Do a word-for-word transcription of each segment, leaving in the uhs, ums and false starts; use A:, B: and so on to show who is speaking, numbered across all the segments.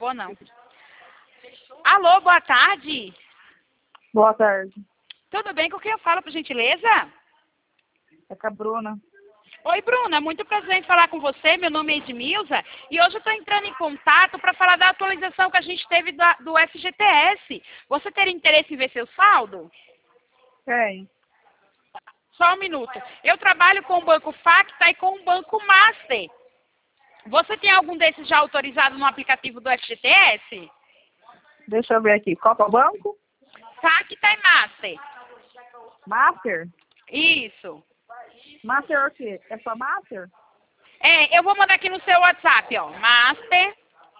A: vou não. Alô, boa tarde.
B: Boa tarde.
A: Tudo bem? Com quem eu falo, por gentileza?
B: É com a Bruna.
A: Oi, Bruna. Muito prazer em falar com você. Meu nome é Edmilza. E hoje eu estou entrando em contato para falar da atualização que a gente teve da, do F G T S. Você teria interesse em ver seu saldo?
B: Tem.
A: Só um minuto. Eu trabalho com o Banco Facta e com o Banco Master. Você tem algum desses já autorizado no aplicativo do F G T S?
B: Deixa eu ver aqui. Qual que é o banco?
A: Facta e Master.
B: Master?
A: Isso.
B: Master o quê? É só Master?
A: É, eu vou mandar aqui no seu WhatsApp, ó. Master.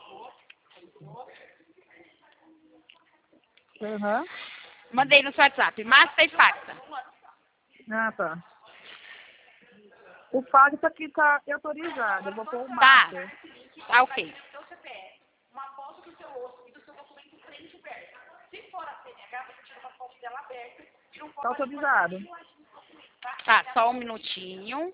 B: Aham.
A: Mandei no seu WhatsApp. Master e Facta.
B: Ah, tá. O Facta aqui tá autorizado. Eu vou pôr o
A: Tá.
B: Master.
A: Tá, ok.
B: Tá autorizado.
A: Tá, só um minutinho.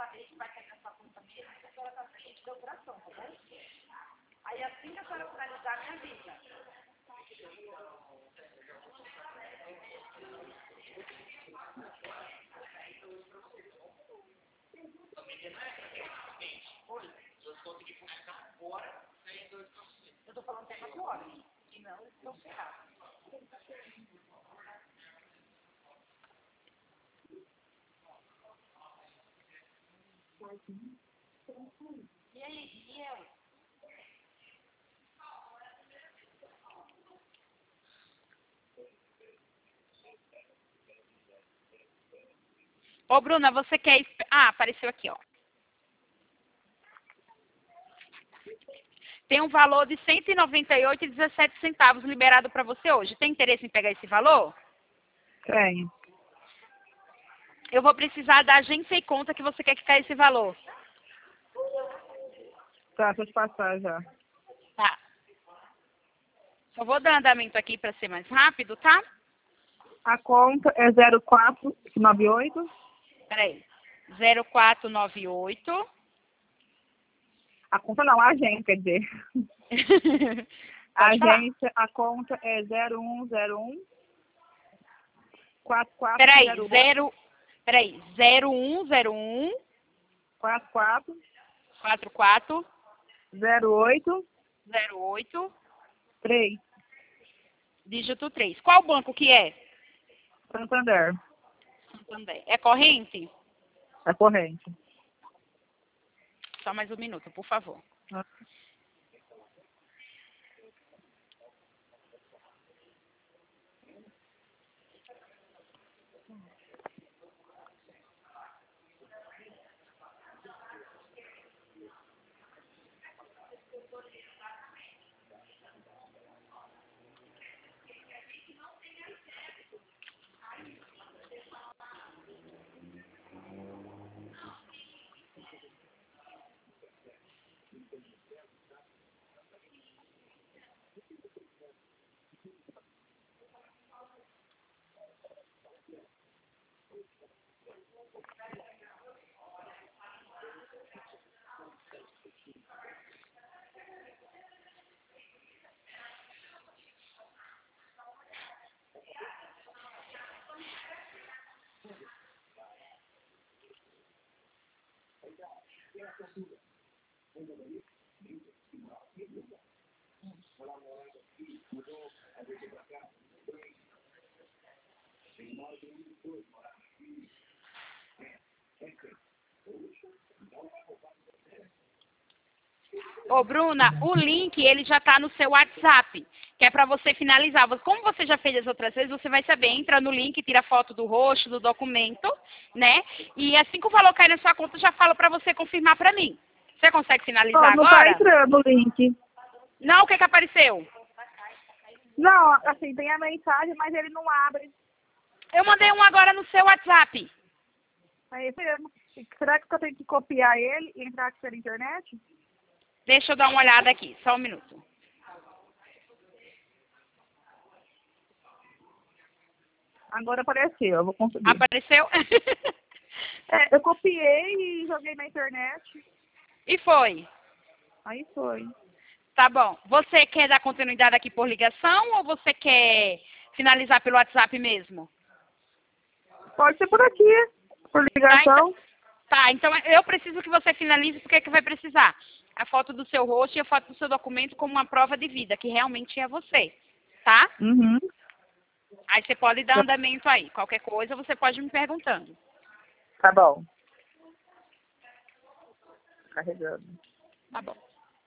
A: Ô, Bruna, você quer... esp- Ah, apareceu aqui, ó. Tem um valor de cento e noventa e oito reais e dezessete centavos liberado para você hoje. Tem interesse em pegar esse valor?
B: Tem.
A: Eu vou precisar da agência e conta que você quer que caia esse valor.
B: Tá, deixa eu te passar já.
A: Tá. Só vou dar andamento aqui para ser mais rápido, tá?
B: A conta é zero quatro nove oito.
A: Peraí. zero quatro nove oito.
B: A conta não, a agência, quer dizer. A
A: Pode falar.
B: agência, a conta é zero um zero um quatro quatro
A: Peraí,
B: zero oito
A: zero... Peraí, zero um zero um
B: quatro quatro
A: quatro quatro
B: zero oito
A: zero oito
B: três.
A: dígito três. Qual banco que é?
B: Santander.
A: Santander. É corrente?
B: É corrente.
A: Só mais um minuto, por favor. Ô, Bruna, o link, ele já tá no seu WhatsApp, que é para você finalizar. Você- Como você já fez as outras vezes, você vai saber, entra no link, tira foto do rosto, do documento, né? E assim que o valor cair na sua conta, já fala para você confirmar para mim. Você consegue finalizar
B: Ó, não tá
A: agora?
B: entrando o link.
A: Não, o que que apareceu?
B: Não, assim, tem a mensagem, mas ele não abre.
A: Eu mandei um agora no seu WhatsApp.
B: Aí, mesmo. Será que eu tenho que copiar ele e entrar aqui pela internet?
A: Deixa eu dar uma olhada aqui, só um minuto.
B: Agora apareceu, eu vou conseguir.
A: Apareceu?
B: É, eu copiei e joguei na internet.
A: E foi.
B: Aí foi.
A: Tá bom. Você quer dar continuidade aqui por ligação ou você quer finalizar pelo WhatsApp mesmo?
B: Pode ser por aqui, por ligação.
A: Tá, então, tá, então eu preciso que você finalize porque é que vai precisar. A foto do seu rosto e a foto do seu documento como uma prova de vida, que realmente é você, tá?
B: Uhum.
A: Aí você pode dar andamento aí. Qualquer coisa você pode me perguntando.
B: Tá bom. Carregando.
A: Tá bom.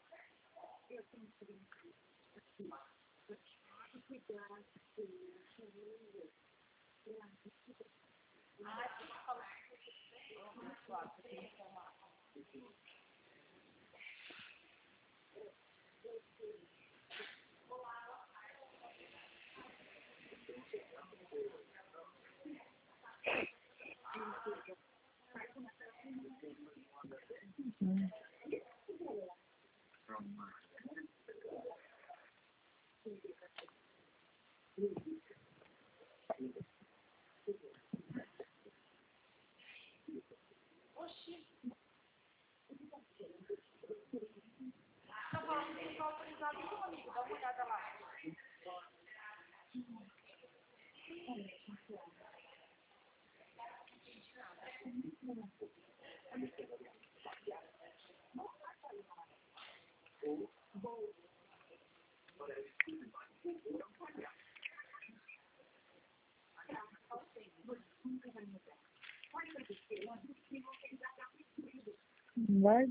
B: Vai.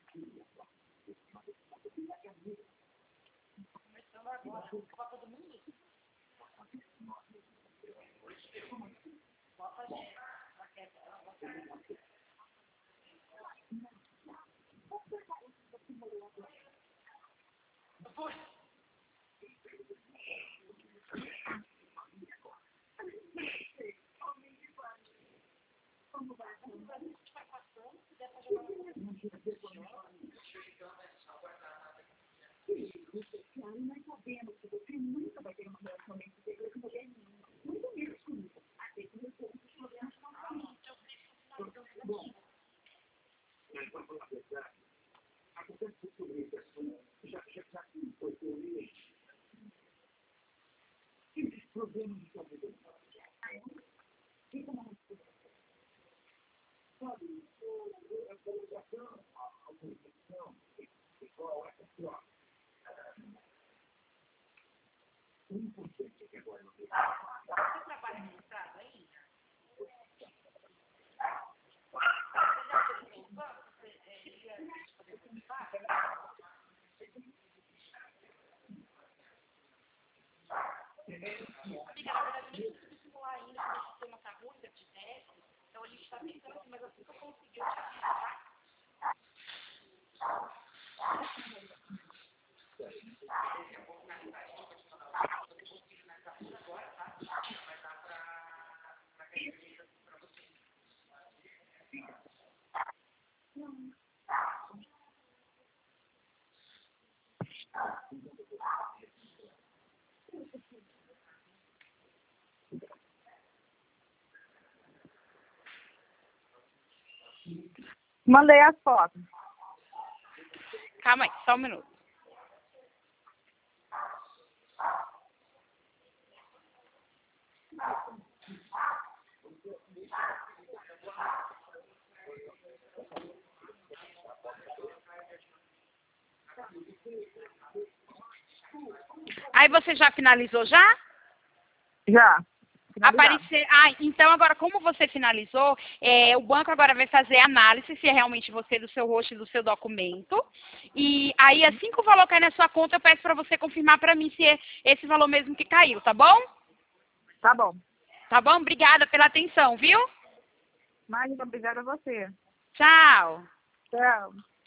B: Mandei as fotos.
A: Calma aí, só um minuto. Aí você já finalizou já?
B: Já.
A: Aparecer. Ah, então agora como você finalizou, é, o banco agora vai fazer análise se é realmente você do seu rosto e do seu documento. E aí assim que o valor cair na sua conta, eu peço para você confirmar para mim se é esse valor mesmo que caiu, tá bom?
B: Tá bom.
A: Tá bom? Obrigada pela atenção, viu?
B: Imagina, obrigada a você.
A: Tchau.
B: Tchau.